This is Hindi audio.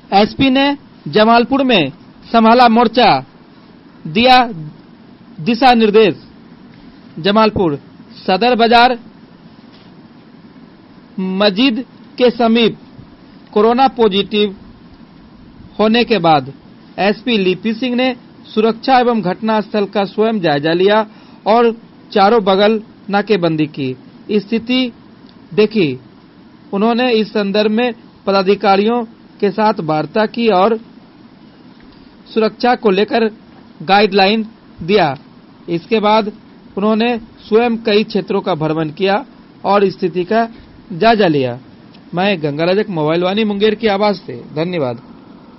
एसपी ने जमालपुर में संभाला मोर्चा, दिया दिशा निर्देश। जमालपुर सदर बाजार मस्जिद के समीप कोरोना पॉजिटिव होने के बाद एसपी लिपि सिंह ने सुरक्षा एवं घटनास्थल का स्वयं जायजा लिया और चारों बगल नाकेबंदी की स्थिति देखी। उन्होंने इस संदर्भ में पदाधिकारियों के साथ वार्ता की और सुरक्षा को लेकर गाइडलाइन दिया। इसके बाद उन्होंने स्वयं कई क्षेत्रों का भ्रमण किया और स्थिति का जायजा लिया। मैं गंगाराजक मोबाइल वाणी मुंगेर की आवाज से धन्यवाद।